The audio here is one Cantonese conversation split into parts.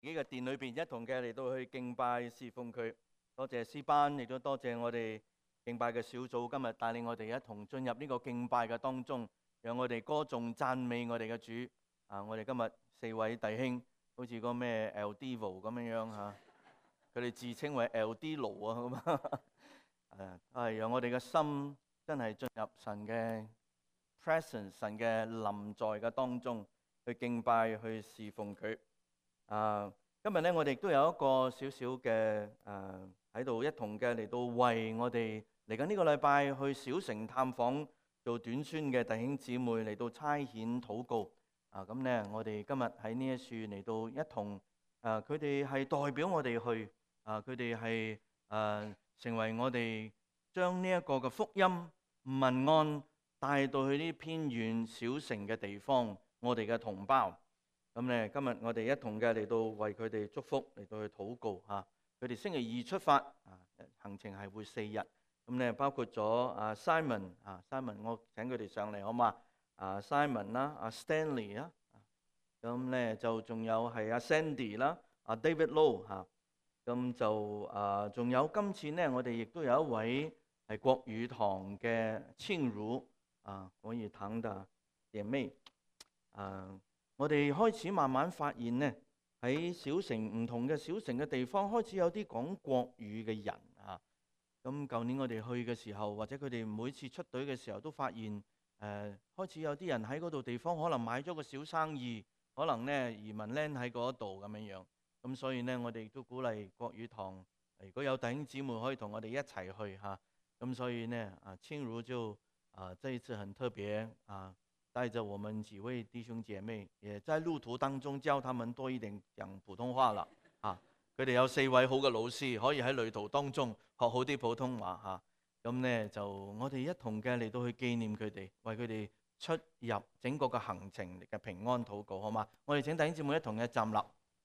自己嘅殿裏邊一同嘅嚟到去敬拜侍奉佢。多謝詩班，亦都多謝我哋敬拜嘅小組，今日帶領我哋一同進入呢個敬拜嘅當中，讓我哋歌頌讚美我哋嘅主。我哋今日4位弟兄好似個咩 El Divo 咁樣嚇，佢哋自稱為 El Dilo 啊咁讓我哋嘅心真係進入神嘅 presence， 神嘅臨在嘅當中去敬拜去侍奉佢。今日咧，我哋都有一個少少嘅喺度一同嘅嚟到為我哋嚟緊呢個禮拜去小城探訪做短宣嘅弟兄姊妹嚟到差遣禱告。咁咧，我哋今日喺呢一處嚟到一同佢哋係代表我哋去佢哋係成為我哋將呢一個嘅福音民安帶到去呢偏遠小城嘅地方，我哋嘅同胞。咁咧，今日我哋一同嘅嚟到為佢哋祝福，嚟到去禱告嚇。佢哋星期2出發，行程係會4日。咁咧，包括咗Simon Simon， 我請佢哋上嚟好嘛？Simon 啦，Stanley 啦，咁咧就仲有係Sandy 啦，David Low 嚇。咁就仲有今次咧，我哋亦都有一位係國語堂嘅青如國語堂嘅姐妹我哋開始慢慢發現呢，喺小城唔同嘅小城嘅地方，開始有啲講國語嘅人咁舊年我哋去嘅時候，或者佢哋每次出隊嘅時候，都發現開始有啲人喺嗰度地方，可能買咗個小生意，可能呢移民 land 喺嗰度咁樣。咁所以呢，我哋都鼓勵國語堂，如果有弟兄姊妹可以同我哋一齊去嚇。咁所以呢，青如就這一次很特別帶着我們幾位弟兄姐妹，也在路途當中教他們多一點講普通話啦。佢哋有4位好嘅老師，可以喺旅途當中學好啲普通話咁呢，就我哋一同嘅嚟到去紀念佢哋，為佢哋出入整個嘅行程嘅平安禱告，好嘛？我哋請弟兄姊妹一同嘅站立。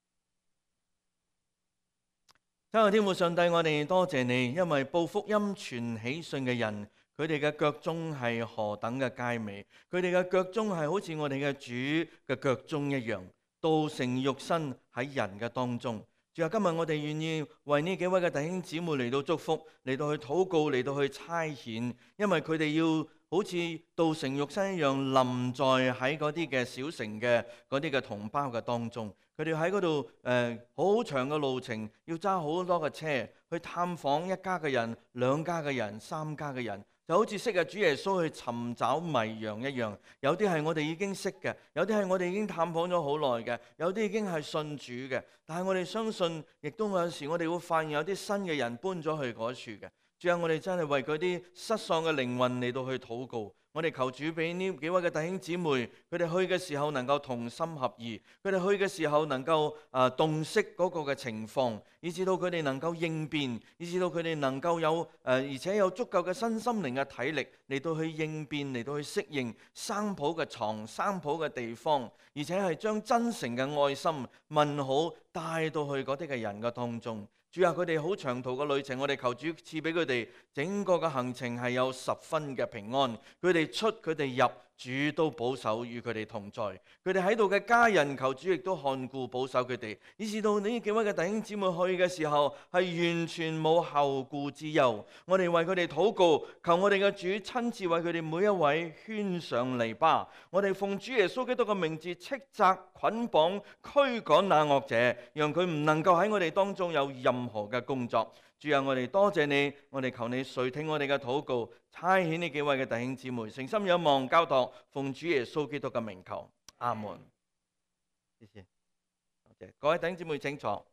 親愛的天父上帝，我哋多謝你，因為報福音傳喜訊嘅人，佢哋嘅腳蹤係何等嘅佳美，佢哋嘅腳蹤係好似我哋嘅主嘅腳蹤一樣，道成肉身喺人嘅當中。主啊，今日我哋願意為呢幾位嘅弟兄姊妹嚟到祝福，嚟到去禱告，嚟到去差遣，因為佢哋要好似道成肉身一樣臨在喺嗰啲嘅小城嘅嗰啲嘅同胞嘅當中。佢哋喺嗰度好長嘅路程，要揸好多嘅車去探訪一家嘅人、2家嘅人、3家嘅人，就好似昔日主耶穌去尋找迷羊一樣。有啲係我哋已經識嘅，有啲係我哋已經探訪咗好耐嘅，有啲已經係信主嘅。但係我哋相信，亦都有時我哋會發現有啲新嘅人搬咗去嗰處嘅。主啊，我哋真係為嗰啲失喪嘅靈魂嚟到去禱告。我哋求主俾呢幾位嘅弟兄姊妹，佢哋去嘅時候能夠同心合意，佢哋去嘅時候能夠洞悉嗰個嘅情況，以至到佢哋能夠應變，以至到佢哋能夠有而且有足夠嘅身心靈嘅體力嚟到去應變，嚟到去適應生抱嘅床、生抱嘅地方，而且係將真誠嘅愛心問好帶到去嗰啲嘅人嘅當中。主啊，佢哋好長途嘅旅程，我哋求主賜俾佢哋整個嘅行程係有10分嘅平安。佢哋出佢哋入，主都保守與佢哋同在。佢哋喺度嘅家人，求主亦都看顧保守佢哋，以至到呢幾位嘅弟兄姊妹去嘅時候係完全冇後顧之憂。我哋為佢哋禱告，求我哋嘅主親自為佢哋每一位圈上籬笆。我哋奉主耶穌基督嘅名字斥責捆綁驅趕那惡者，讓佢唔能夠喺我哋當中有任何嘅工作。主啊，我哋多謝你，我哋求你垂聽我哋嘅禱告，差遣呢幾位嘅弟兄姊妹，誠心仰望交託，奉主耶穌基督嘅名求，阿門。謝謝，多謝各位弟兄姊妹請坐。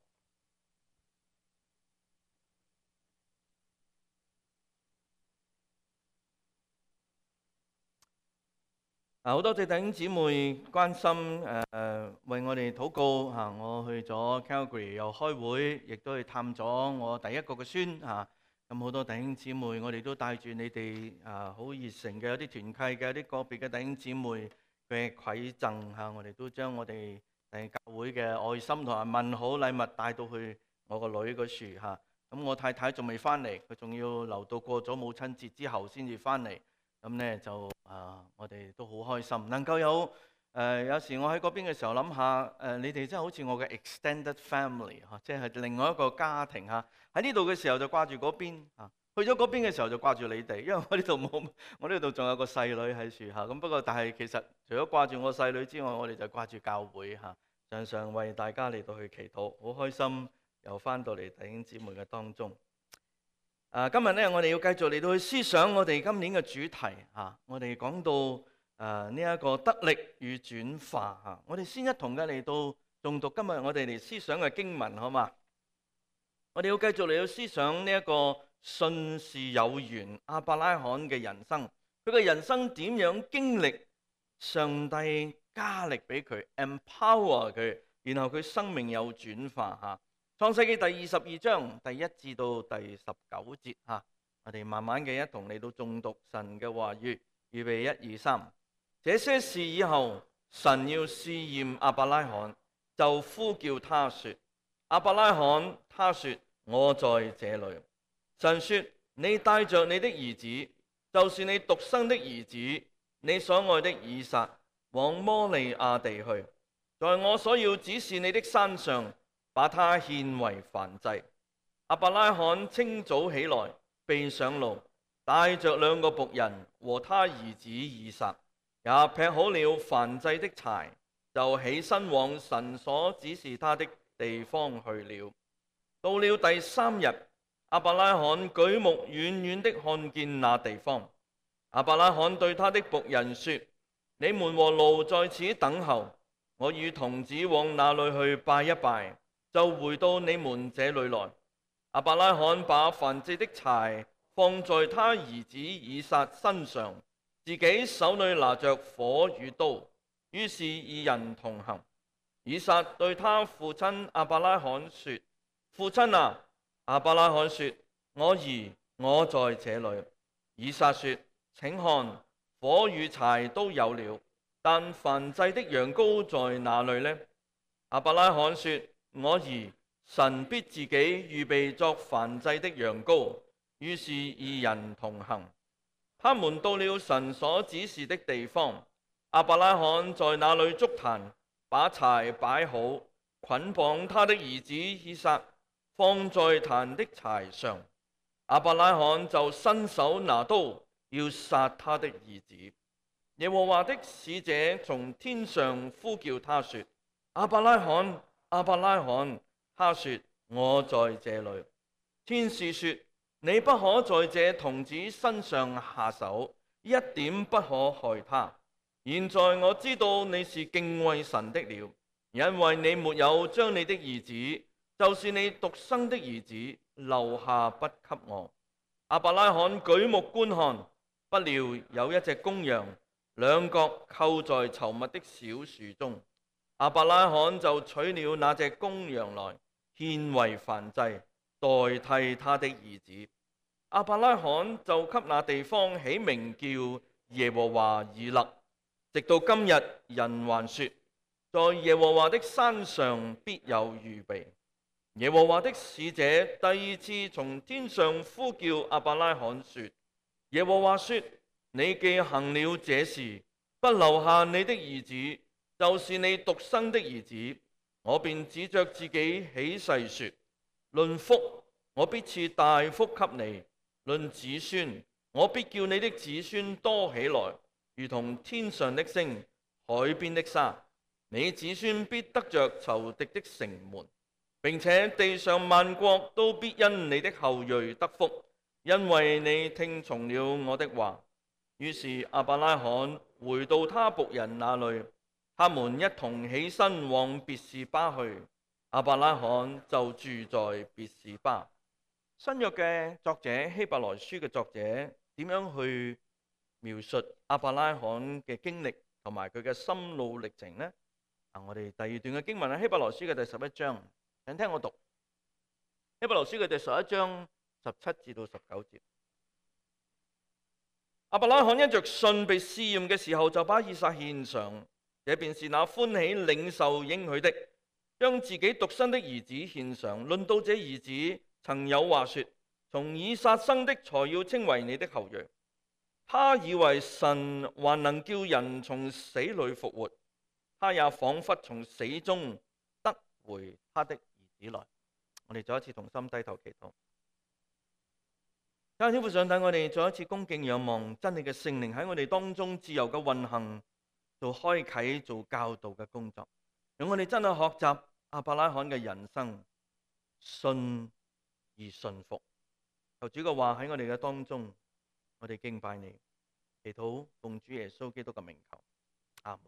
好多謝弟兄姊妹關心為我哋禱告我去咗 Calgary 又開會，亦都去探咗我第一個嘅孫咁好多弟兄姊妹，我哋都帶住你哋好熱誠嘅有啲團契嘅有啲個別嘅弟兄姊妹嘅饋贈我哋都將我哋教會嘅愛心同埋問好禮物帶到去我個女嗰處咁我太太仲未翻嚟，佢仲要留到過咗母親節之後先至翻嚟。咁呢就我哋都好開心，能夠有有時我喺嗰邊嘅時候諗下，你哋真係好似我嘅 extended family 嚇，即係另外一個家庭嚇。喺呢度嘅時候就掛住嗰邊嚇，去咗嗰邊嘅時候就掛住你哋，因為我呢度冇，我呢度仲有個細女喺樹下。咁不過但係其實除咗掛住我細女之外，我哋就掛住教會嚇，常常為大家嚟到去祈禱，好開心又翻到嚟弟兄姊妹嘅當中。今日呢，我哋要繼續嚟到去思想我哋今年嘅主題嚇，我哋講到呢一個得力與轉化嚇，我哋先一同嘅嚟到誦讀今日我哋嚟思想嘅經文，好嘛？我哋要繼續嚟到思想呢一個信是有緣亞伯拉罕嘅人生，佢嘅人生點樣經歷上帝加力俾佢 empower 佢，然後佢生命有轉化嚇。創世記第22章第1至到第19節嚇，我哋慢慢嘅一同嚟到誦讀神嘅話語。預備1、2、3。這些事以後，神要試驗亞伯拉罕，就呼叫他說：亞伯拉罕，他說：我在這裏。神說：你帶着你的兒子，就是你獨生的兒子，你所愛的以撒，往摩利亞地去，在我所要指示你的山上，把他獻為燔祭。亞伯拉罕清早起來，備上路，帶着2個僕人和他兒子以撒，也劈好了燔祭的柴，就起身往神所指示他的地方去了。到了第3日，亞伯拉罕舉目遠遠的看見那地方。亞伯拉罕對他的僕人說：你們和驢在此等候，我與童子往那裏去拜一拜，就回到你們這裏來。亞伯拉罕把燔祭的柴放在他兒子以撒身上，自己手裏拿着火與刀，於是2人同行。以撒對他父親亞伯拉罕說：父親啊！亞伯拉罕說：我兒，我在這裏。以撒說：請看，火與柴都有了，但燔祭的羊羔在哪裏呢？亞伯拉罕說：我兒，神必自己預備作燔祭的羊羔。於是2人同行。他們到了神所指示的地方，亞伯拉罕在那裏築壇，把柴擺好，捆綁他的兒子以撒，放在壇的柴上。亞伯拉罕就伸手拿刀，要殺他的兒子。耶和華的使者從天上呼叫他說：亞伯拉罕，亞伯拉罕。他說：我在這裏。天使說：你不可在這童子身上下手，一點不可害他。現在我知道你是敬畏神的了，因為你沒有將你的兒子，就是你獨生的兒子，留下不給我。亞伯拉罕舉目觀看，不料有一隻公羊，兩角扣在稠密的小樹中。亞伯拉罕就取了那隻公羊來，獻為燔祭，代替他的兒子。亞伯拉罕就給那地方起名叫耶和華以勒，直到今日，人還說：在耶和華的山上必有預備。耶和華的使者第2次從天上呼叫亞伯拉罕說：耶和華說，你既行了這事，不留下你的兒子，就是你獨生的兒子，我便指着自己起誓說：論福，我必賜大福給你；論子孫，我必叫你的子孫多起來，如同天上的星、海邊的沙。你子孫必得着仇敵的城門，並且地上萬國都必因你的後裔得福，因為你聽從了我的話。於是亞伯拉罕回到他僕人那裏，他們一同起身往別是巴去。亞伯拉罕就住在別是巴。新約嘅作者，希伯來書嘅作者點樣去描述亞伯拉罕嘅經歷同埋佢嘅心路歷程呢？我哋第2段嘅經文係希伯來書嘅第11章，請聽我讀希伯來書嘅第11章17至到19節。亞伯拉罕因着信被試驗嘅時候，就把以撒獻上，這便是那歡喜領受應許的，將自己獨生的兒子獻上。論到這兒子，曾有話說：從以撒生的才要稱為你的後裔。他以為神還能叫人從死裏復活， 他也仿佛從死中得回他的兒子來。我哋再一次同心低頭祈禱。天父上帝，我哋再一次恭敬仰望真理嘅聖靈喺我哋當中自由嘅運行，做開啟、做教導嘅工作，讓我哋真係學習亞伯拉罕嘅人生，信而順服。求主嘅話喺我哋嘅當中，我哋敬拜你，祈禱奉主耶穌基督嘅名求，阿門。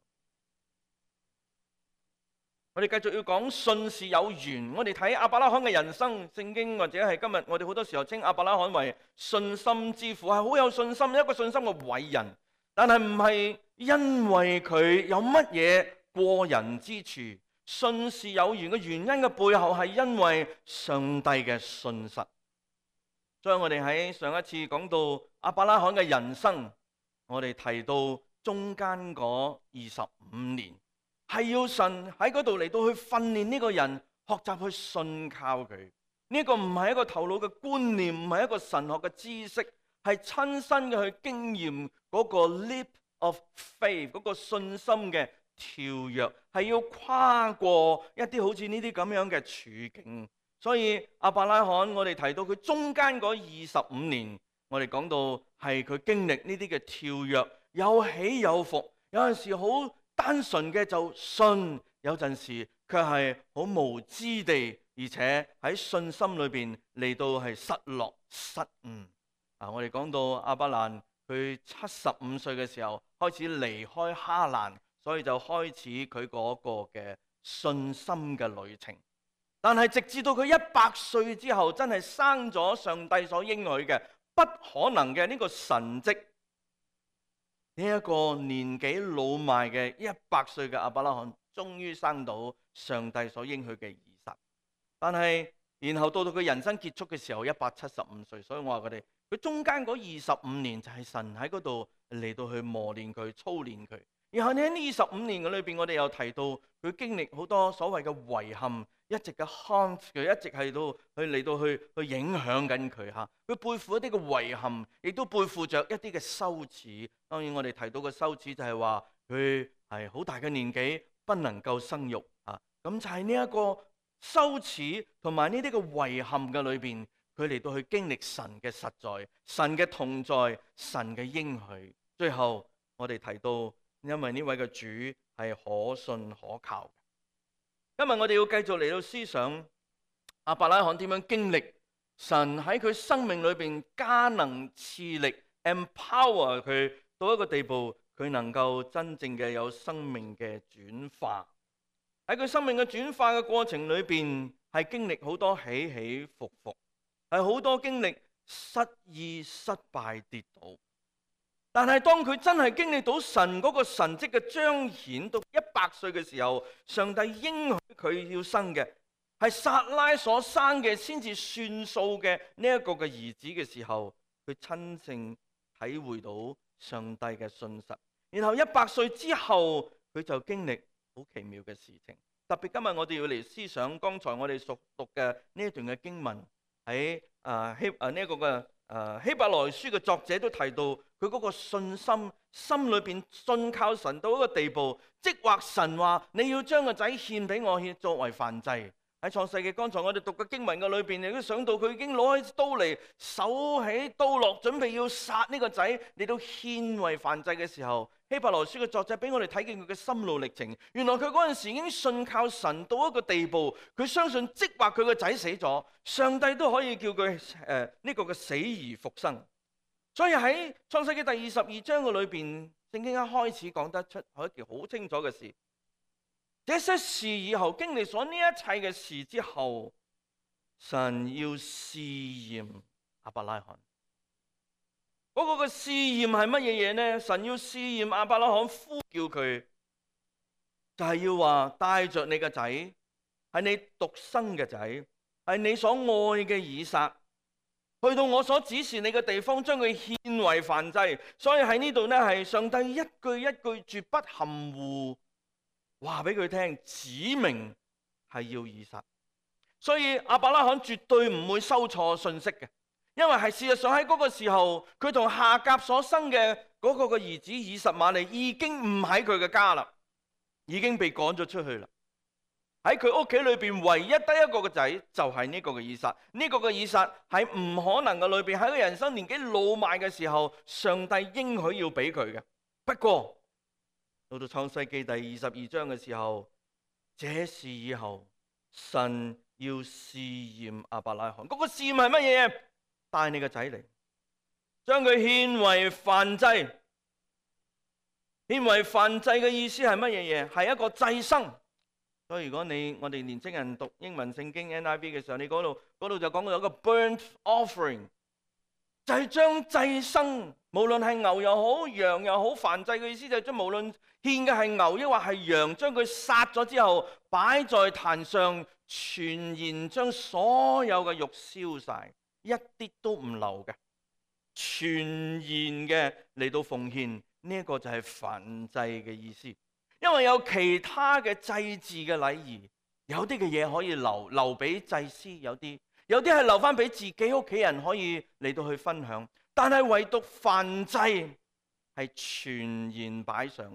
我哋繼續要講信是有緣。我哋睇亞伯拉罕嘅人生，聖經或者係今日我哋好多時候稱亞伯拉罕為信心之父，係好有信心，一個信心嘅偉人。但係唔係因為佢有乜嘢過人之處，信是有緣嘅原因嘅背後係因為上帝嘅信實。所以我哋喺上一次講到亞伯拉罕嘅人生，我哋提到中間嗰25年。係要神喺嗰度嚟到去訓練呢個人，學習去信靠佢。呢個唔係一個頭腦嘅觀念，唔係一個神學嘅知識，係親身嘅去經驗嗰個 leap of faith， 嗰個信心嘅跳躍，係要跨過一啲好似呢啲咁樣嘅處境。所以亞伯拉罕，我哋提到佢中間嗰25年，我哋講到係佢經歷呢啲嘅跳躍，有起有伏，有陣時好單純嘅就信，有陣時卻係好無知地，而且喺信心裏邊嚟到係失落失誤。我哋講到亞伯蘭，佢75歲嘅時候開始離開哈蘭，所以就開始佢嗰個嘅信心嘅旅程。但係直至到佢100歲之後，真係生咗上帝所應許嘅不可能嘅呢個神蹟。呢一個年紀老邁嘅100歲嘅亞伯拉罕，終於生到上帝所應許嘅兒實。但係然後到佢人生結束嘅時候，175歲。所以我話佢中間嗰25年就係神喺嗰度嚟到去磨練佢、操練佢。然後喺呢25年嘅裏邊，我哋又提到佢經歷好多所謂嘅遺憾，一直嘅 haunt 佢，一直係嚟到去影響緊佢嚇。佢背負一啲嘅遺憾，亦都背負着一啲嘅羞恥。當然我哋提到嘅羞恥就係話佢係好大嘅年紀不能夠生育嚇。咁就係呢一個羞恥同埋呢啲嘅遺憾嘅裏邊，佢嚟到去經歷神嘅實在、神嘅同在、神嘅應許。最後我哋提到，因為呢位嘅主係可信可靠。今日我哋要繼續嚟到思想亞伯拉罕點樣經歷神喺佢生命裏邊加能賜力 empower 佢到一個地步，佢能夠真正嘅有生命嘅轉化。喺佢生命嘅轉化嘅過程裏邊，係經歷好多起起伏伏，係好多經歷失意、失敗、跌倒。但係當佢真係經歷到神嗰個神蹟嘅彰顯，到100歲嘅時候，上帝應許佢要生嘅係撒拉所生嘅先至算數嘅呢一個嘅兒子嘅時候，佢親身體會到上帝嘅信實。然後100歲之後，佢就經歷好奇妙嘅事情。特別今日我哋要嚟思想剛才我哋熟讀嘅呢一段嘅經文，喺希伯來書嘅作者都提到佢嗰個信心，心裏邊信靠神到一個地步，即或神話你要將個仔獻俾我，獻作為燔祭。喺創世記剛才我哋讀嘅經文嘅裏邊，你都想到佢已經攞起刀嚟，手起刀落，準備要殺呢個仔嚟到獻為燔祭嘅時候，希伯來書嘅作者俾我哋睇見佢嘅心路歷程。原來佢嗰陣時已經信靠神到一個地步，佢相信即或佢個仔死咗，上帝都可以叫佢呢個嘅死而復生。所以喺創世記第22章嘅裏邊，聖經一開始講得出係一件好清楚嘅事。這些事以後，經歷咗呢一切嘅事之後，神要試驗亞伯拉罕。嗰個嘅試驗係乜嘢嘢呢？神要試驗亞伯拉罕，呼叫佢，就係要話帶着你嘅仔，係你獨生嘅仔，係你所愛嘅以撒，去到我所指示你嘅地方，將佢獻為燔祭。所以喺呢度呢，係上帝一句一句絕不含糊話俾佢聽，指明係要以撒。所以亞伯拉罕絕對唔會收錯信息嘅，因為係事實上喺嗰個時候，佢同夏甲所生嘅嗰個嘅兒子以實瑪利已經唔喺佢嘅家啦。 已經被趕咗出去啦。喺佢屋企裏邊，唯一得一個嘅仔就係呢個嘅以撒。呢個嘅以撒係唔可能嘅裏邊，喺佢人生年紀老邁嘅時候，上帝應許要俾佢嘅。不過到到創世記第22章嘅時候，這事以後神要試驗亞伯拉罕。嗰個試驗係乜嘢？帶你個仔嚟，將佢獻為燔祭。獻為燔祭嘅意思係乜嘢嘢？係一個祭牲。所以如果我哋年青人讀英文聖經 NIV 嘅時候，你嗰度就講到有一個 burnt offering， 就係將祭牲，無論係牛又好羊又好，燔祭嘅意思就係將無論獻嘅係牛抑或係羊，將佢殺咗之後擺在壇上，全然將所有嘅肉燒晒，一啲都唔留嘅，全然嘅嚟到奉獻。呢一個就係燔祭嘅意思。因為有其他嘅祭祀嘅禮儀，有啲嘅嘢可以留俾祭司，有啲係留翻俾自己屋企人可以嚟到去分享，但係唯獨燔祭係全然擺上。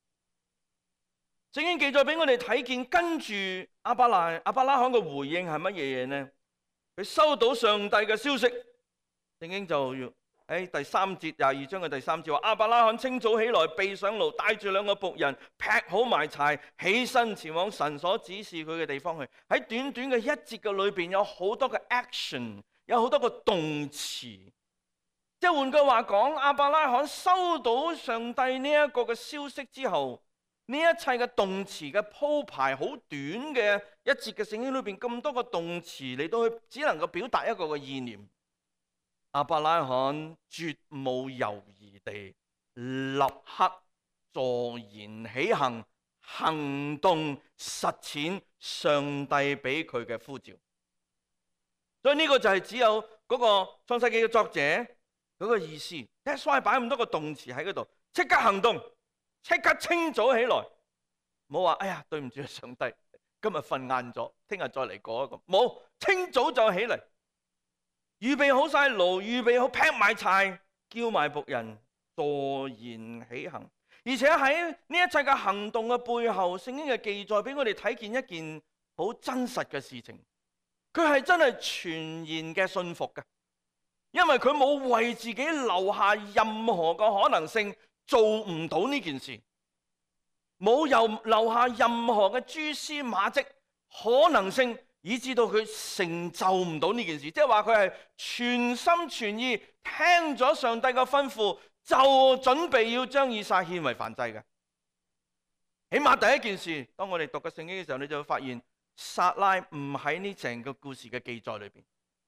聖經記載俾我哋睇見，跟住亞伯拉罕嘅回應係乜嘢嘢呢？佢收到上帝嘅消息，聖經就要喺第3節22章嘅第3節話：亞伯拉罕清早起來，備上驢，帶住2個僕人，劈好埋柴，起身前往神所指示佢嘅地方去。喺短短嘅一節嘅裏邊，有好多嘅 action， 有好多個動詞。即係換句話講，亞伯拉罕收到上帝呢一個嘅消息之後，呢一切嘅動詞嘅鋪排，好短嘅一節嘅聖經裏邊，咁多個動詞嚟到去，只能夠表達一個嘅意念。亞伯拉罕絕冇猶豫地立刻坐言起行，行動實踐上帝俾佢嘅呼召。所以呢個就係只有嗰個創世記嘅作者嗰個意思。That's why 擺咁多個動詞喺嗰度，即刻行動，即刻清早起來，唔好話哎呀對唔住上帝，今日瞓晏咗，聽日再嚟過一個。冇，清早就起嚟。預備好晒爐，預備好劈埋柴，叫埋僕人坐言起行。而且喺呢一切嘅行動嘅背後，聖經嘅記載俾我哋睇見一件好真實嘅事情。佢係真係全然嘅信服嘅，因為佢冇為自己留下任何嘅可能性做唔到呢件事，冇留下任何嘅蛛絲馬跡可能性，以致到佢成就唔到呢件事。即係話佢係全心全意聽咗上帝嘅吩咐，就準備要將以撒獻為燔祭嘅。起碼第一件事，當我哋讀嘅聖經嘅時候，你就會發現撒拉唔喺呢成個故事嘅記載裏邊。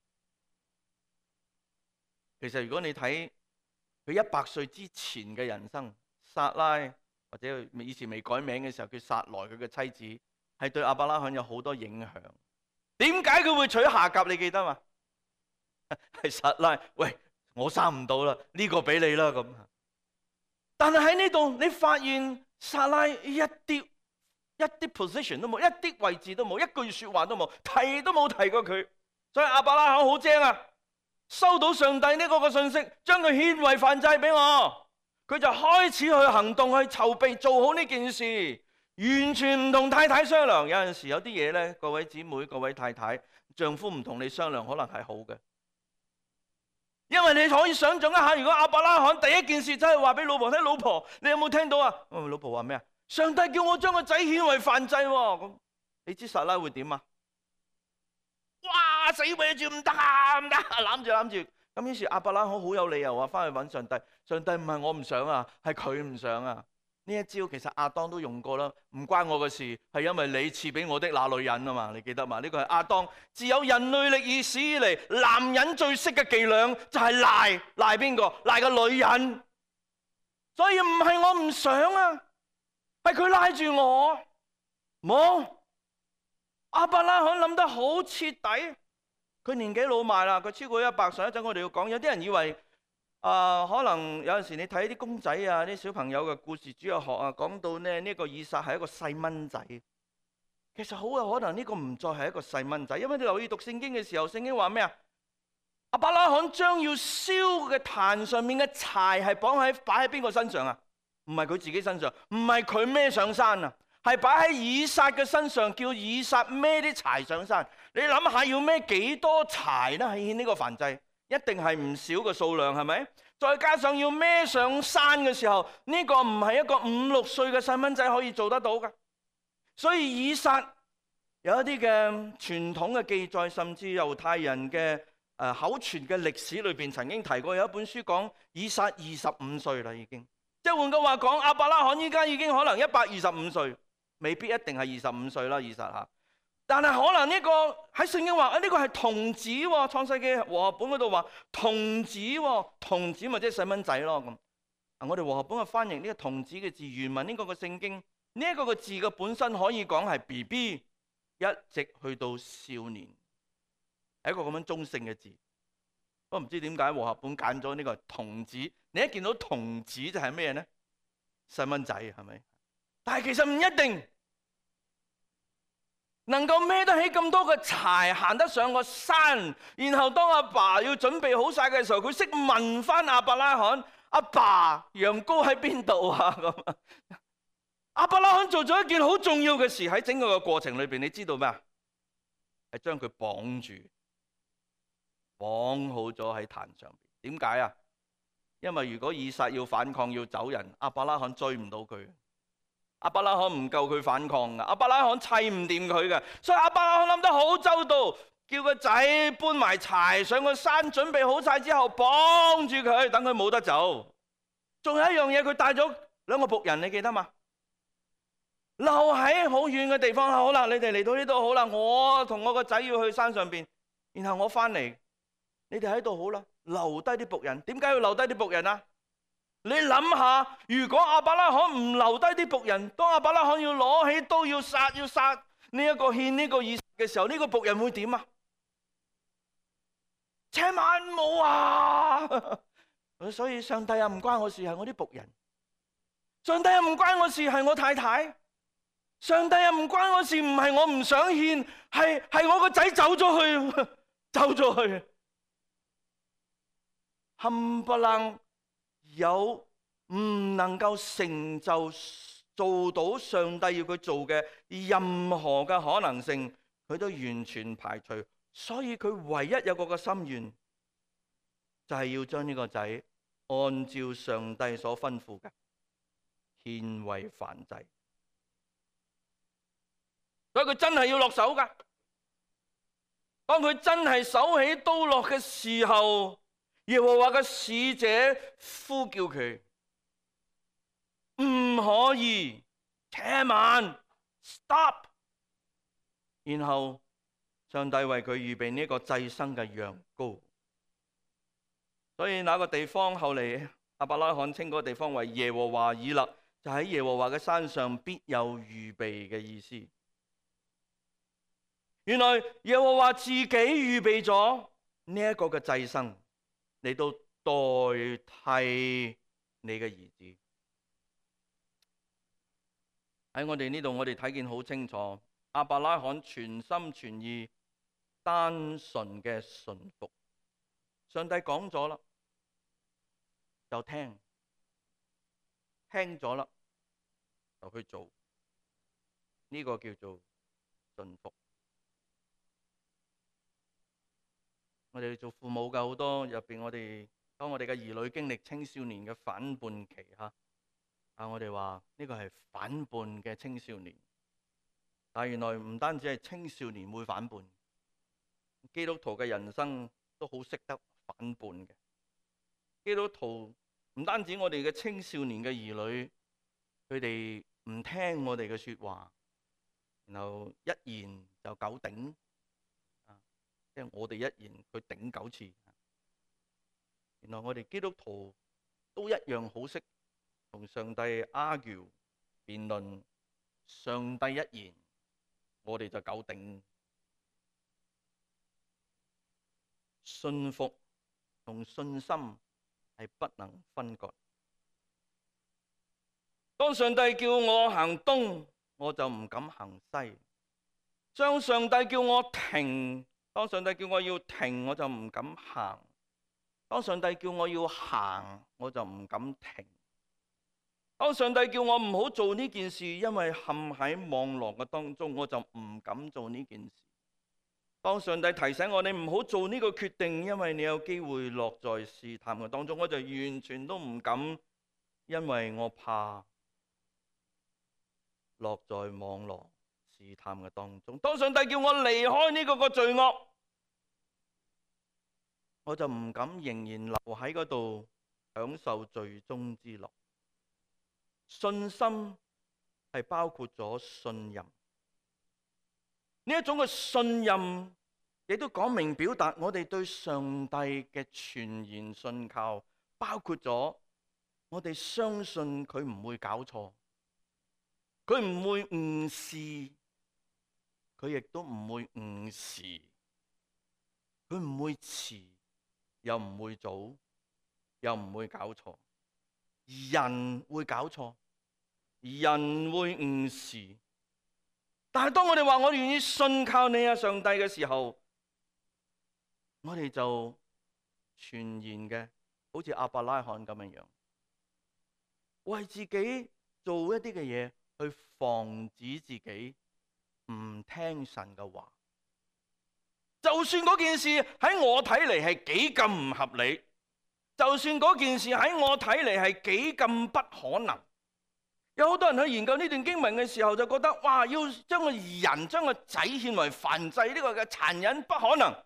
其實如果你睇佢100歲之前嘅人生，撒拉或者以前未改名嘅時候叫撒萊，佢嘅妻子係對亞伯拉罕有好多影響。點解佢會娶夏甲？你記得嘛？係撒拉，喂，我生唔到啦，呢個俾你啦咁。但係喺呢度你發現撒拉一啲 position 都冇，一啲位置都冇，一句說話都冇，提都冇提過佢。所以亞伯拉罕好精啊，收到上帝呢個嘅信息，將佢獻為燔祭俾我，佢就開始去行動，去籌備做好呢件事。完全唔同太太商量。有陣時有啲嘢呢，各位姊妹、各位太太，丈夫唔同你商量，可能係好嘅。因為你可以想象一下，如果亞伯拉罕第一件事真係話俾老婆聽，老婆你有冇聽到啊？老婆話咩啊？上帝叫我將個仔獻為燔祭喎。咁你知撒拉會點啊？哇！死搲住唔得啊，唔得，攬住。咁於是亞伯拉罕好有理由啊，翻去揾上帝。上帝唔係我唔想啊，係佢唔想啊。呢一招其實亞當都用過啦，唔關我嘅事，係因為你賜俾我的那女人啊嘛，你記得嘛？呢個係亞當自有人類歷以史以嚟男人最識嘅伎倆，就係賴邊個？賴個女人。所以唔係我唔想啊，係佢拉住我。冇，亞伯拉罕諗得好徹底。佢年紀老邁啦，佢超過100歲。一陣我哋要講，有啲人以為。可能有陣時你睇啲公仔啊，啲小朋友嘅故事主日學啊，講到呢個以撒係一個細蚊仔，其實好有可能呢個唔再係一個細蚊仔，因為你留意讀聖經嘅時候，聖經話咩啊？亞伯拉罕將要燒嘅壇上面嘅柴係擺喺邊個身上啊？唔係佢自己身上，唔係佢孭上山啊， 係擺喺以撒嘅身上，叫以撒孭啲柴上山。你諗下要孭幾多柴呢？喺呢個燔祭一定係唔少嘅數量，係咪？再加上要孭上山嘅時候，呢個唔係一個5、6歲嘅細蚊仔可以做得到㗎。所以以撒有一啲嘅傳統嘅記載，甚至猶太人嘅口傳嘅歷史裏邊曾經提過，有一本書講以撒25歲啦已經。即係換句話講，亞伯拉罕依家已經可能125歲，未必一定係25歲啦，以撒嚇。但係可能呢個喺聖經話呢個係童子喎，創世記和合本嗰度話童子喎，童子咪即係細蚊仔咯咁。我哋和合本嘅翻譯呢個童子嘅字，原文呢個嘅聖經呢一個嘅字嘅本身可以講係 BB 一直去到少年，係一個咁樣中性嘅字。我唔知點解和合本揀咗呢個童子。你一見到童子就係咩呢？細蚊仔係咪？但係其實唔一定能夠孭得起咁多嘅柴，行得上個山。然後當阿爸要準備好晒嘅時候，佢識問翻亞伯拉罕：阿爸，羊羔喺邊度啊？咁亞伯拉罕做咗一件好重要嘅事，喺整個嘅過程裏邊，你知道咩啊？係將佢綁住，綁好咗喺壇上邊。點解啊？因為如果以撒要反抗要走人，亞伯拉罕追唔到佢，亞伯拉罕唔夠佢反抗噶，亞伯拉罕砌唔掂佢嘅，所以亞伯拉罕諗得好周到，叫個仔搬埋柴上個山，準備好晒之後綁住佢，等佢冇得走。仲有一樣嘢，佢帶咗2個僕人，你記得嘛？留喺好遠嘅地方。好啦，你哋嚟到呢度好啦，我同我個仔要去山上邊，然後我翻嚟，你哋喺度好啦，留低啲僕人。點解要留低啲僕人啊？你諗下，如果亞伯拉罕唔留低啲僕人，當亞伯拉罕要攞起刀要殺呢一個獻呢個以撒嘅時候，呢個僕人會點啊？千萬冇啊！所以上帝啊，唔關我事，係我啲僕人。上帝啊，唔關我事，係我太太。上帝啊，唔關我事，唔係我唔想獻，係我個仔走咗去，走咗去。冚唪唥有唔能夠成就做到上帝要佢做嘅任何嘅可能性，佢都完全排除。所以佢唯一有個心願，就係要將呢個仔按照上帝所吩咐嘅獻為燔祭。所以佢真係要落手㗎。當佢真係手起刀落嘅時候，耶和華嘅使者呼叫佢，唔可以，且慢 ，stop。然後上帝為佢預備呢個祭牲嘅羊羔。所以那個地方後嚟亞伯拉罕稱嗰個地方為耶和華以勒，就喺耶和華嘅山上必有預備嘅意思。原來耶和華自己預備咗呢一個嘅祭牲嚟到代替你嘅兒子。喺我哋呢度，我哋睇見好清楚，亞伯拉罕全心全意、單純嘅順服。上帝講咗啦，就聽咗啦，就去做。呢個叫做順服。我哋做父母嘅好多入邊，當我哋嘅兒女經歷青少年嘅反叛期我哋話呢個係反叛嘅青少年。但原來唔單止係青少年會反叛，基督徒嘅人生都好識得反叛嘅。基督徒唔單止我哋嘅青少年嘅兒女，佢哋唔聽我哋嘅說話，然後一言就9鼎。即係我哋一言，佢頂9次。原來我哋基督徒都一樣好識同上帝 argue 辯論。上帝一言，我哋就9鼎。信服同信心係不能分割。當上帝叫我行東，我就唔敢行西。當上帝叫我停，當上帝叫我要停，我就唔敢行；當上帝叫我要行，我就唔敢停； 當上帝叫我唔好做呢件事，因為陷喺網絡嘅當中，我就唔敢做呢件事。當上帝提醒我你唔好做呢個決定，因為你有機會落在試探嘅當中，我就完全都唔敢，因為我怕落在網絡試探嘅當中。當上帝叫我離開呢個罪惡，我就唔敢仍然留喺嗰度享受罪中之樂。信心係包括咗信任，呢一種嘅信任亦都講明表達我哋對上帝嘅全然信靠，包括咗我哋相信佢唔會搞錯，佢唔會誤事，佢亦都唔會誤時，佢唔會遲，又唔會早，又唔會搞錯。人會搞錯，人會誤事，但係當我哋話我哋願意信靠你啊上帝嘅時候，我哋就全然嘅好似亞伯拉罕咁樣，為自己做一啲嘅嘢去防止自己唔聽神嘅話。就算嗰件事喺我睇嚟係幾咁唔合理，就算嗰件事喺我睇嚟係幾咁不可能，有好多人去研究呢段經文嘅時候就覺得，哇，要將個人將個仔獻為燔祭，呢個嘅殘忍不可能。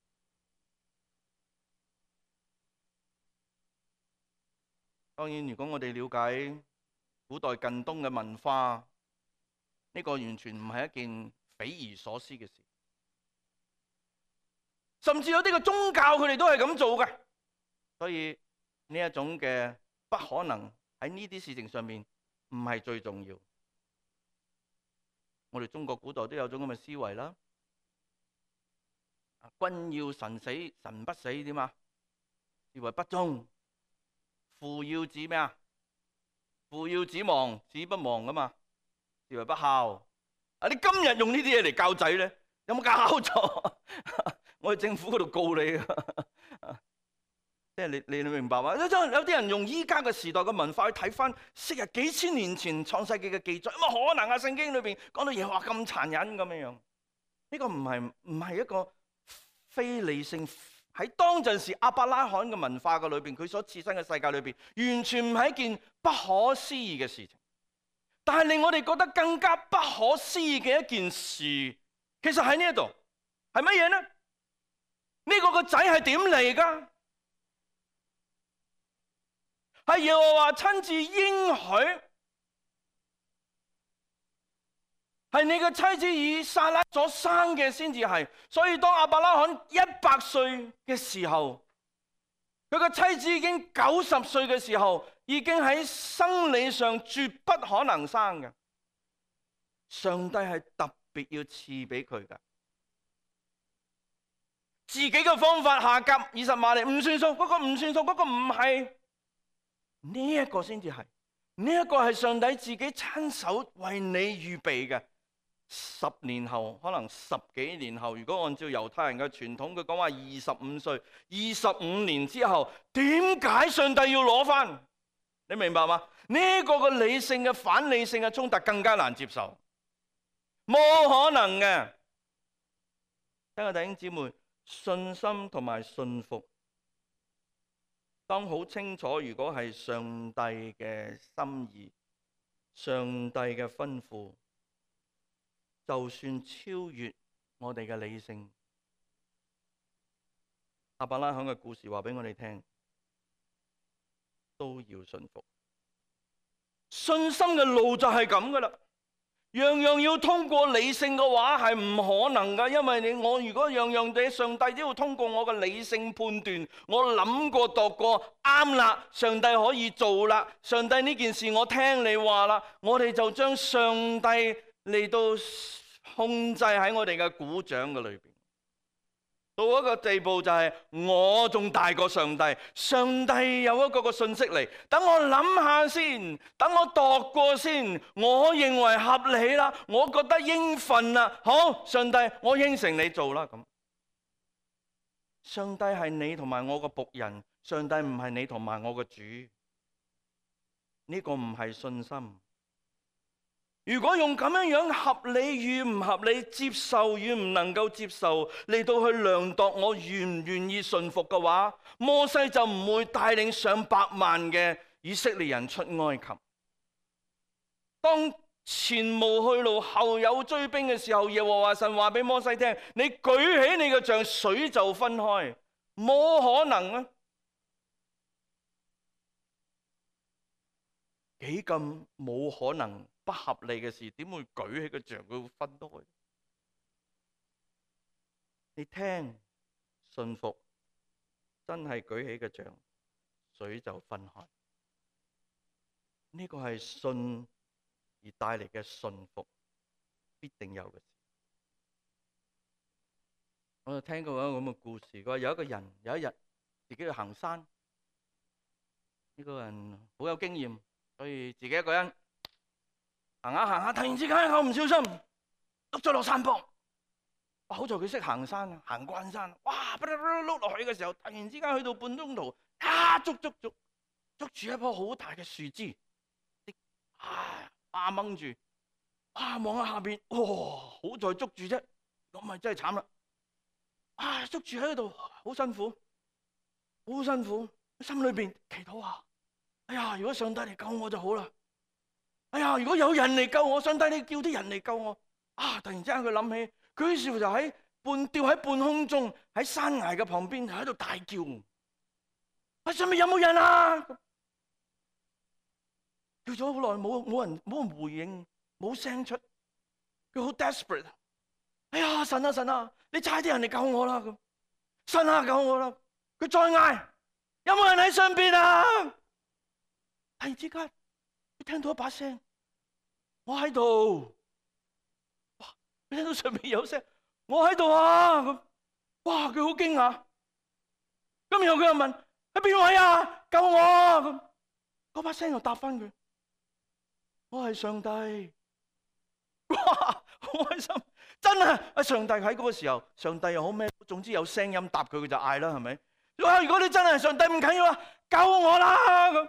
當然，如果我哋了解古代近東嘅文化，呢個完全唔係一件匪夷所思嘅事，甚至有啲嘅宗教佢哋都係咁做嘅。所以呢一種嘅不可能喺呢啲事情上面唔係最重要。我哋中國古代都有種咁嘅思維啦，君要臣死，臣不死點啊？視為不忠。父要子咩啊？父要子亡，子不亡噶嘛？視為不孝。你今日用呢啲嘢嚟教仔咧，有冇搞錯？我喺政府嗰度告你啊！即係你明白嘛？有啲人用依家嘅時代嘅文化去睇翻昔日幾千年前創世記嘅記載，有冇可能啊？聖經裏邊講到嘢話咁殘忍咁樣樣，呢個唔係一個非理性。喺當陣時亞伯拉罕嘅文化嘅裏邊，佢所置身嘅世界裏邊，完全唔係一件不可思議嘅事情。但係令我哋覺得更加不可思議嘅一件事，其實喺呢一度係乜嘢呢？呢個個仔係點嚟㗎？係耶和華親自應許，係你嘅妻子以撒拉所生嘅先至係。所以當亞伯拉罕100歲嘅時候，佢嘅妻子已經90歲嘅時候，已經喺生理上絕不可能生嘅。上帝係特別要賜俾佢㗎，自己嘅方法下夾20萬嚟唔算數，嗰個唔算數，嗰個唔係。呢一個先至係，呢一個係上帝自己親手為你預備嘅。10年後，可能10幾年後，如果按照猶太人嘅傳統，佢講話25歲，25年之後，點解上帝要攞返？你明白嗎？呢個嘅理性嘅反理性嘅衝突更加難接受，冇可能嘅。親愛的弟兄姊妹，信心同埋信服。當好清楚，如果係上帝嘅心意、上帝嘅吩咐，就算超越我哋嘅理性，亞伯拉罕嘅故事話俾我哋聽，都要信服。信心嘅路就係咁噶啦。樣樣要通過理性嘅話係唔可能噶，因為我如果樣樣嘅上帝都要通過我嘅理性判斷，我諗過度過啱啦，上帝可以做啦，上帝呢件事我聽你話啦，我哋就將上帝嚟到控制喺我哋嘅鼓掌嘅裏邊，到一個地步就係我仲大過上帝，上帝有一個信息嚟，等我諗下先，等我度過先，我認為合理啦，我覺得應份啦，好，上帝，我應承你做啦咁。上帝係你同埋我個僕人，上帝唔係你同埋我個主。 呢個唔係信心。如果用咁樣合理與唔合理、接受與唔能夠接受嚟到去量度我願唔願意順服嘅話，摩西就唔會帶領上百萬嘅以色列人出埃及。當前無去路，後有追兵嘅時候，耶和華神話俾摩西聽：你舉起你嘅杖，水就分開，冇可能啊！幾咁冇可能不合理嘅事，點會舉起個杖佢會分開？你聽，信服真係舉起個杖，水就分開。呢個係信而帶嚟嘅信服，必定有嘅事。我就聽過一個咁嘅故事，佢話有一個人有一日自己去行山，呢個人好有經驗，所以自己一個人行下行下，突然之間一個唔小心碌咗落山坡。哇！好在佢識行山啊，行慣山。哇！碌落去嘅時候，突然之間去到半中途，捉住一棵好大嘅樹枝，掹住，望下下邊，好在捉住啫，咁咪真係慘啦！捉住喺度，好辛苦，好辛苦，心裏邊祈禱啊！哎呀，如果上帝嚟救我就好啦！哎呀，如果有人嚟救我，上帝你叫啲人嚟救我！突然之間佢諗起，佢於是乎就吊喺半空中，喺山崖嘅旁邊喺度大叫：上面有冇人啊？叫咗好耐，冇人回應，冇聲出。佢好 desperate。哎呀，神啊神啊，你差啲人嚟救我啦！咁，神啊救我啦！佢再嗌：有冇人喺上邊啊？突然之間，佢聽到一把聲：我喺度。哇！佢聽到上面有聲：我喺度啊！咁，哇！佢好驚訝。咁然後佢又問：喺邊位啊？救我啊！咁，嗰把聲又答翻佢：我係上帝。哇！好開心，真係上帝喺嗰個時候，上帝又好咩？總之有聲音答佢，佢就嗌啦，係咪？哇！如果你真係上帝，唔緊要啊，救我啦！咁，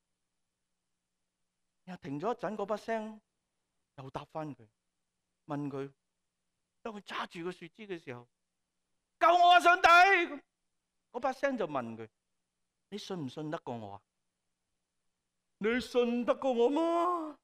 又停咗一陣，嗰把聲又答翻佢，問佢，當佢揸住個樹枝嘅時候，救我啊，上帝！嗰把聲就問佢：你信唔信得過我啊？你信得過我嗎？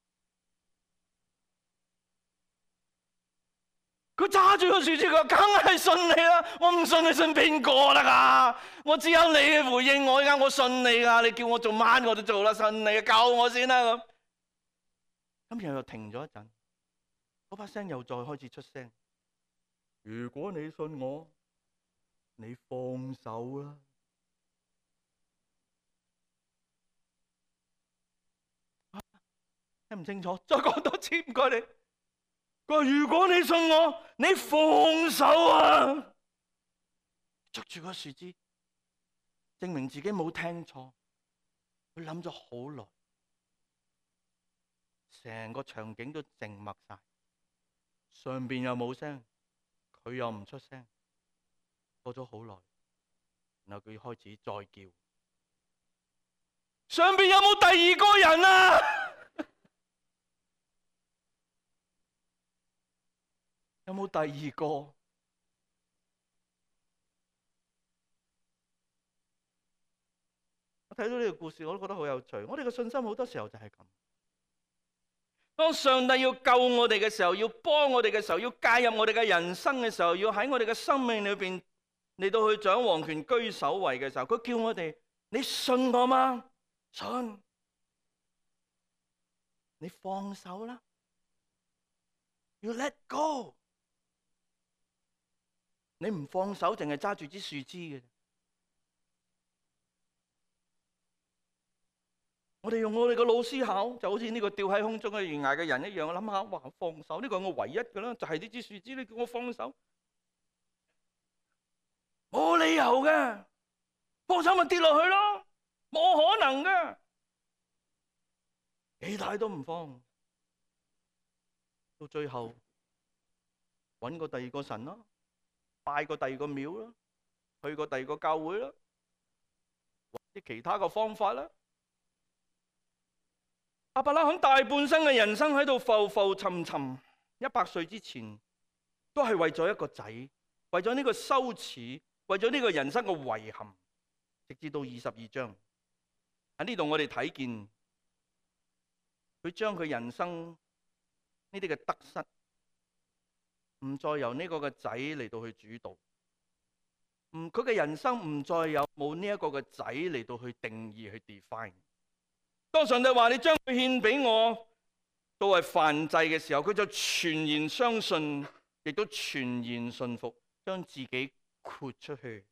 佢揸住個樹枝，佢話：梗係信你啦！我唔信你信邊個啦？我只有你嘅回應我，而家我信你噶，你叫我做乜我就做啦，信你，救我先啦咁。咁然後又停咗一陣，嗰把聲又再開始出聲：如果你信我，你放手啦。聽唔清楚，再講多次，唔該你。佢話：如果你信我，你放手啊！捉住個樹枝，證明自己冇聽錯。佢諗咗好耐，成個場景都靜默晒，上邊又冇聲，佢又唔出聲。過咗好耐，然後佢開始再叫：上邊有冇第二個人啊？有冇第二個？我睇到呢個故事，我都覺得好有趣。我哋嘅信心好多時候就係咁。當上帝要救我哋嘅時候，要幫我哋嘅時候，要介入我哋嘅人生嘅時候，要喺我哋嘅生命裏邊嚟到去掌王權、居首位嘅時候，佢叫我哋：你信我嗎？信。你放手啦。You let go。你唔放手，淨係揸住支樹枝嘅。我哋用我哋個腦思考，就好似呢個吊喺空中嘅懸崖嘅人一樣。我諗下，哇，放手呢個係我唯一嘅啦，就係呢支樹枝。你叫我放手，冇理由嘅。放手咪跌落去咯，冇可能嘅。幾大都唔放，到最後揾個第二個神咯。拜過第二個廟啦，去過第二個教會啦，或者其他嘅方法啦， 亞伯拉罕大半生嘅人生喺度浮浮沉沉，100歲之前都係為咗一個仔，為咗呢個羞恥，為咗呢個人生嘅遺憾，直至到22章喺呢度，我哋睇見佢將佢人生呢啲嘅得失，唔再由呢個嘅仔嚟到去主導，佢嘅人生唔再有冇呢一個嘅仔嚟到去定義去 define。當上帝話你將佢獻俾我作為燔祭嘅時候，佢就全然相信，亦都全然信服，將自己豁出去，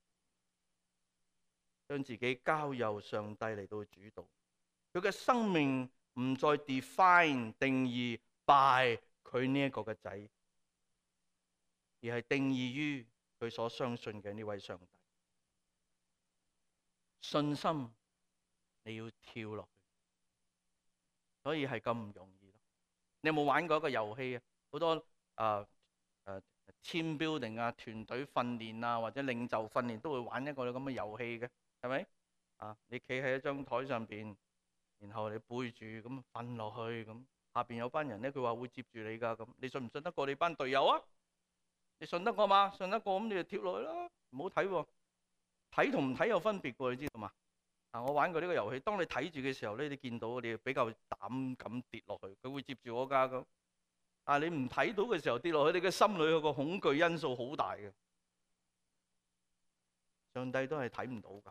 將自己交由上帝嚟到主導。佢嘅生命唔再 define 定義 by 佢呢一個嘅仔，而係定義於佢所相信嘅呢位上帝。信心你要跳落去，所以係咁唔容易。你有冇玩過一個遊戲啊？好多team building 啊、團隊訓練啊，或者領袖訓練都會玩一個咁嘅遊戲嘅，係咪？你企喺一張台上邊，然後你背住咁瞓落去，咁下邊有班人咧，佢話會接住你㗎，咁你信唔信得過你班隊友啊？你信得過嘛？信得過咁你就跳落去啦，唔好睇喎。睇同唔睇有分別㗎，你知道嘛？我玩過呢個遊戲，當你睇住嘅時候咧，你見到你比較膽咁跌落去，佢會接住我㗎咁。但係你唔睇到嘅時候跌落去，你嘅心裏有個恐懼因素好大嘅。上帝都係睇唔到㗎，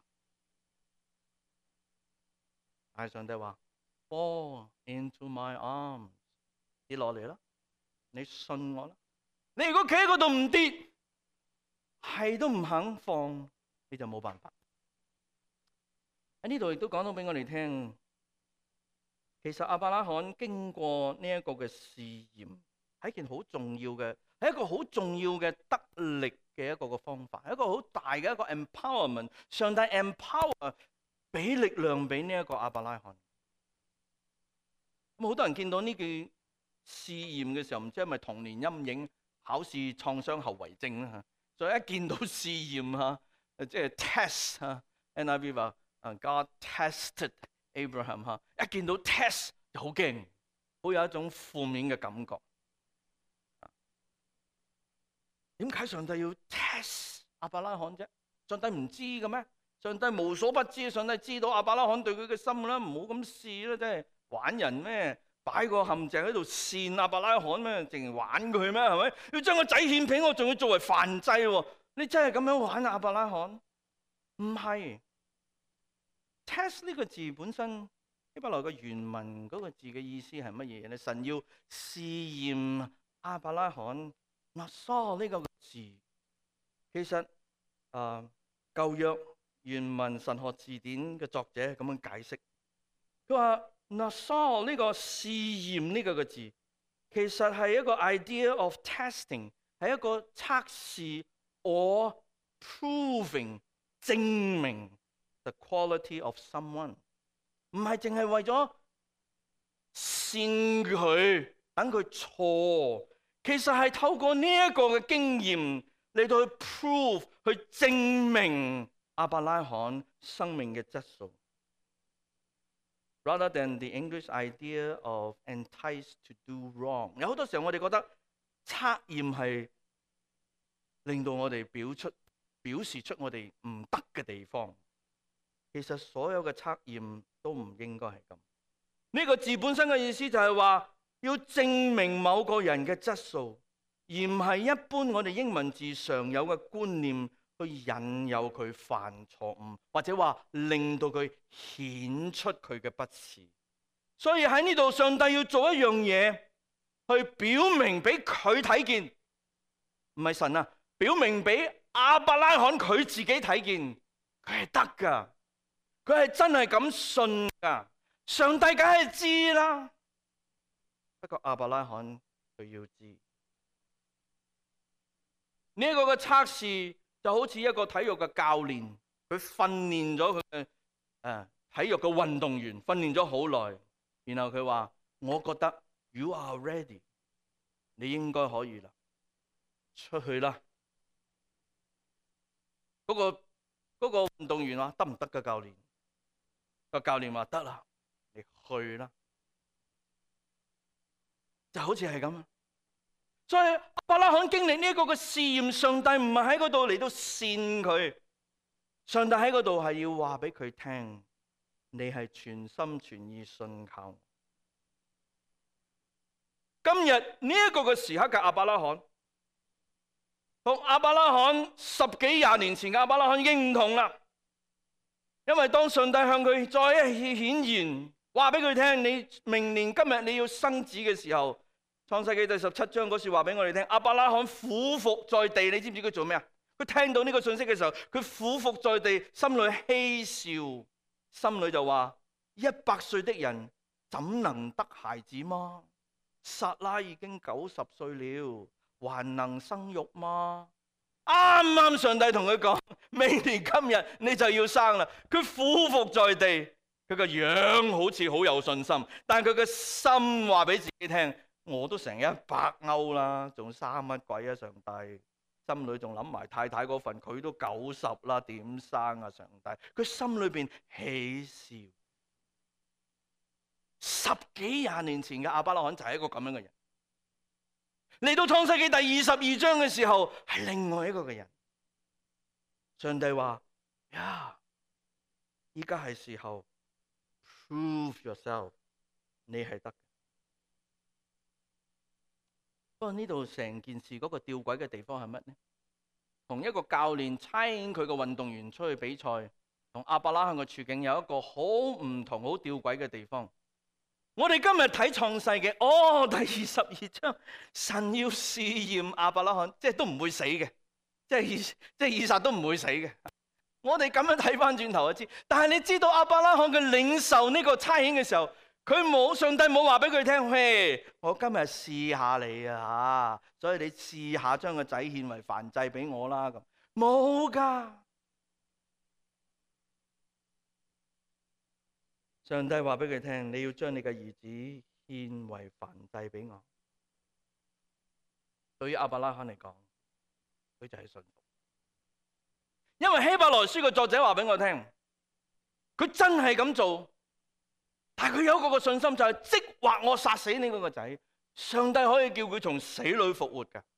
但係上帝話 fall into my arms， 跌落嚟啦，你信我啦。你如果企喺嗰度唔跌，係都唔肯放，你就冇辦法。喺呢度亦都講到俾我哋聽，其實亞伯拉罕經過呢一個嘅試驗，係一件好重要嘅，係一個好重要嘅得力嘅一個嘅方法，係一個好大嘅一個 empowerment。上帝 empower 俾力量俾呢一個亞伯拉罕。咁好多人見到呢句試驗嘅時候，唔知係咪童年陰影、考試創傷後遺症啦嚇。所以一見到試驗嚇，即係 test 嚇 ，NIV 話God tested Abraham 嚇，一見到 test 就好驚，好有一種負面嘅感覺。點解上帝要 test 亞伯拉罕啫？上帝唔知嘅咩？上帝無所不知，上帝知道亞伯拉罕對佢嘅心啦，唔好咁試啦，真係玩人咩？擺個陷阱喺度騙亞伯拉罕咩？淨係玩佢咩？係咪？要將個仔獻俾我，仲要作為燔祭喎？你真係咁樣玩亞伯拉罕？唔係。test 呢個字本身希伯來嘅原文嗰個字嘅意思係乜嘢咧？神要試驗亞伯拉罕。Nassar 呢個字其實舊約原文神學字典嘅作者咁樣解釋，佢話 Nassar 呢個試驗呢個嘅字，其實係一個 idea of testing， 係一個測試 or proving 證明 the quality of someone， 唔係淨係為咗試佢等佢錯。其實係透過呢一個嘅經驗嚟到去 prove 去證明亞伯拉罕生命嘅質素。Rather than the English idea of entice to do wrong， 有好多時候我哋覺得測驗係令到我哋表示出我哋唔得嘅地方。其實所有嘅測驗都唔應該係咁。呢個字本身嘅意思就係話，要證明某個人嘅質素，而唔係一般我哋英文字常有嘅觀念去引誘佢犯錯誤，或者話令到佢顯出佢嘅不是。所以喺呢度，上帝要做一樣嘢去表明俾佢睇見，唔係神啊，表明俾亞伯拉罕佢自己睇見，佢係得噶，佢係真係咁信噶。上帝梗係知啦。不過亞伯拉罕佢要知呢一個嘅測試，就好似一個體育嘅教練，佢訓練咗佢嘅體育嘅運動員，訓練咗好耐，然後佢話：我覺得 you are ready， 你應該可以啦，出去啦。嗰個運動員話：得唔得㗎教練？個教練話：得啦，你去啦。 就好似係咁。所以亞伯拉罕經歷呢一個嘅試驗，上帝唔係喺嗰度嚟到試佢，上帝喺嗰度係要話俾佢聽，你係全心全意信靠我。今日呢一個嘅時刻嘅亞伯拉罕，同亞伯拉罕10幾20年前嘅亞伯拉罕已經唔同啦。因為當上帝向佢再一次顯現，話俾佢聽，你明年今日你要生子嘅時候，創世記第17章嗰時話俾我哋聽，亞伯拉罕俯伏在地，你知唔知佢做咩啊？佢聽到呢個信息嘅時候，佢俯伏在地，心裏嬉笑，心裏就話：100歲的人怎能得孩子嗎？撒拉已經90歲了，還能生育嗎？啱啱上帝同佢講，明年今日你就要生啦。佢俯伏在地，佢個樣好似好有信心，但佢個心話俾自己聽：我都成100歐啦，仲生乜鬼啊？上帝心裏仲諗埋太太嗰份，佢都90啦，點生啊？上帝，佢心裏邊喜笑。10幾20年前嘅亞伯拉罕就係一個咁樣嘅人。嚟到創世記第22章嘅時候，係另外一個嘅人。上帝話：呀，依家係時候 prove yourself， 你係得嘅。不過呢度成件事嗰個吊詭嘅地方係乜呢？同一個教練差遣佢個運動員出去比賽，同亞伯拉罕嘅處境有一個好唔同、好吊詭嘅地方。我哋今日睇創世記，第22章，神要試驗亞伯拉罕，即係都唔會死嘅，即係以撒都唔會死嘅。我哋咁樣睇翻轉頭就知，但係你知道亞伯拉罕佢領受呢個差遣嘅時候，上帝冇話俾佢聽，嘿，我今日試下你啊，所以你試下將個仔獻為燔祭俾我啦，咁冇噶。上帝話俾佢聽，你要將你嘅兒子獻為燔祭俾我。對於亞伯拉罕嚟講，佢就係信服。因為希伯來書嘅作者話俾我聽，佢真係咁做，但係佢有一個信心，就係即或我殺死你嗰個仔，上帝可以叫佢從死裏復活㗎。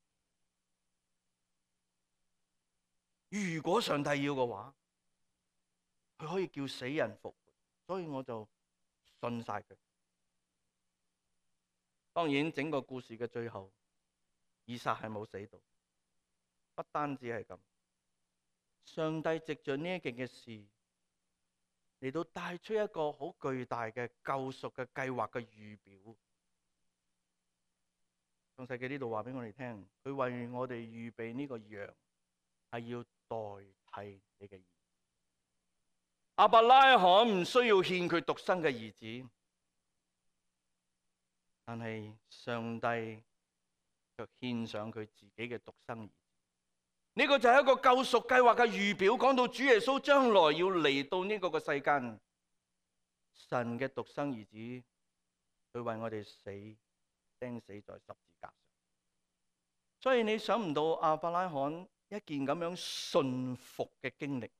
如果上帝要嘅話，佢可以叫死人復活。所以我就信晒佢。當然整個故事嘅最後，以撒係冇死到。不單止係咁，上帝藉着呢一件嘅事嚟到帶出一個好巨大嘅救贖嘅計劃嘅預表。創世記呢度話俾我哋聽，佢為我哋預備呢個羊，係要代替你嘅兒子。亞伯拉罕唔需要獻佢獨生嘅兒子，但係上帝卻獻上佢自己嘅獨生兒子。呢個就係一個救贖計劃嘅預表，講到主耶穌將來要嚟到呢個嘅世間，神嘅獨生兒子，佢為我哋釘死在十字架上。所以你想唔到亞伯拉罕一件咁樣信服嘅經歷，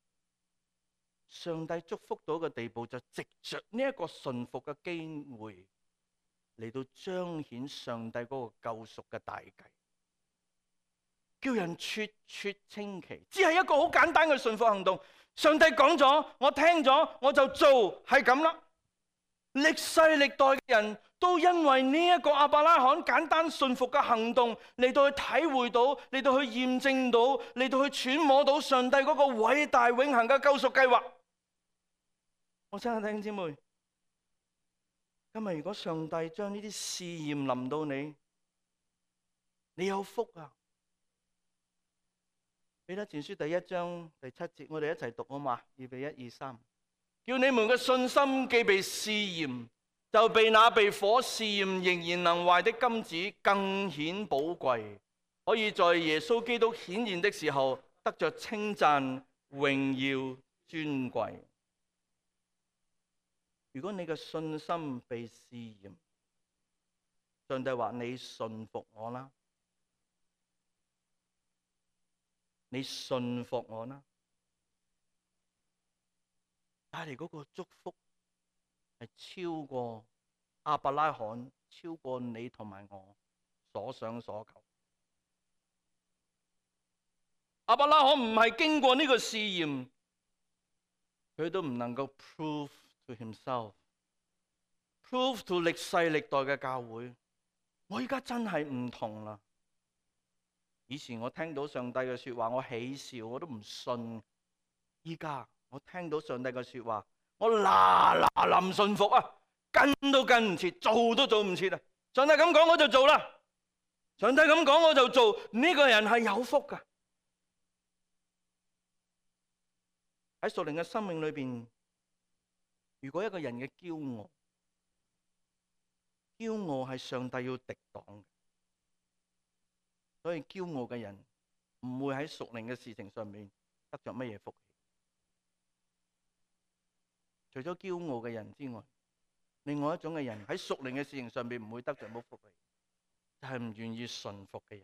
上帝祝福到嘅地步，就藉着呢一個信服嘅機會嚟到彰顯上帝嗰個救贖嘅大計，叫人咄咄稱奇。只係一個好簡單嘅信服行動，上帝講咗，我聽咗，我就做，係咁啦。歷世歷代嘅人都因為呢一個亞伯拉罕簡單信服嘅行動嚟到去體會到，嚟到去驗證到，嚟到去揣摩到上帝嗰個偉大永恆嘅救贖計劃。我親愛的弟兄姊妹，今日如果上帝將呢啲試驗臨到你，你有福啊！彼得前書第1章第7節，我哋一齊讀好嘛？預備1、2、3，叫你們嘅信心既被試驗，就被那被火試驗仍然能壞的金子更顯寶貴，可以在耶穌基督顯現的時候得着稱讚、榮耀、尊貴。如果你嘅信心被試驗，上帝話你信服我啦，你信服我啦，帶嚟嗰個祝福係超過亞伯拉罕超過你同埋我所想所求。亞伯拉罕唔係經過呢個試驗，佢都唔能夠 prove to himself，prove to 歷世歷代嘅教會。我而家真係唔同啦。以前我聽到上帝嘅說話，我喜笑，我都唔信。依家我聽到上帝嘅說話，我嗱臨信服啊，跟都跟唔切，做都做唔切啊！上帝咁講我就做啦，上帝咁講我就做。呢個人係有福噶。喺屬靈嘅生命裏邊，如果一個人嘅驕傲係上帝要敵擋嘅，所以驕傲嘅人唔會喺屬靈嘅事情上面得着乜嘢福氣。除咗驕傲嘅人之外，另外一種嘅人喺屬靈嘅事情上面唔會得着冇福氣，就係唔願意順服嘅人。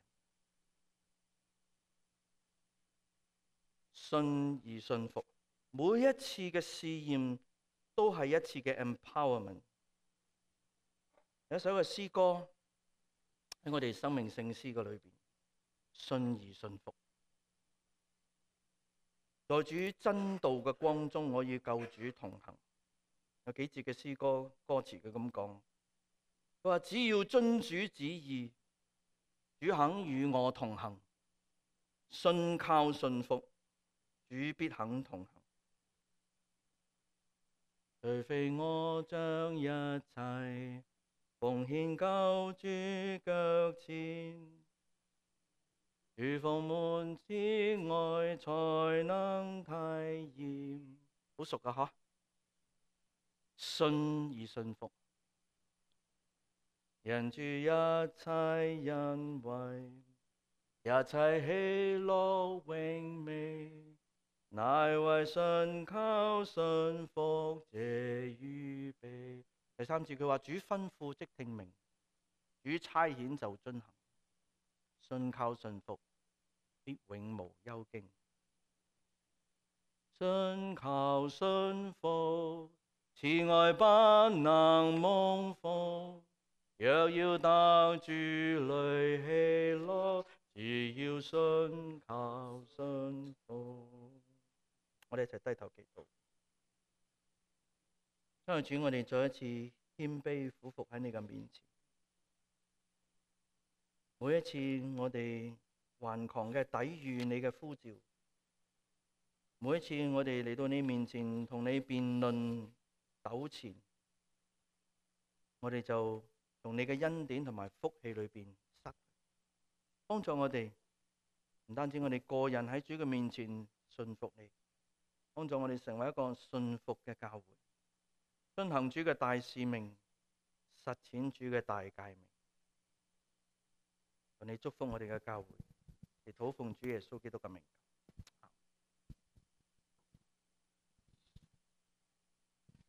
信而順服，每一次嘅試驗都係一次嘅 empowerment。有一首嘅詩歌喺我哋生命聖詩嘅裏邊，信而順服。在主真道嘅光中，我與救主同行。有幾節嘅詩歌歌詞佢咁講，佢話只要遵主旨意，主肯與我同行，信靠順服，主必肯同行。除非我將一切奉獻救主腳前，如奉門之外才能體驗。好熟噶嗬，信而順服，人主一切恩惠，一切喜樂榮美，乃為信靠順服這預備。第三節佢話主吩咐即聽命，主差遣就遵行，信靠順服必永無憂驚。信靠順服，慈愛不能蒙福，若要得主裡喜樂，只要信靠順服。我哋一齊低頭祈禱。親愛主，我哋再一次謙卑俯伏喺你嘅面前。每一次我哋頑狂嘅抵禦你嘅呼召，每一次我哋嚟到你面前同你辯論糾纏，我哋就從你嘅恩典同埋福氣裏邊失，幫助我哋唔單止我哋個人喺主嘅面前信服你，幫助我哋成為一個信服嘅教會，遵行主嘅大使命，實踐主嘅大誡命。求你祝福我哋嘅教會，祈禱奉主耶穌基督嘅名。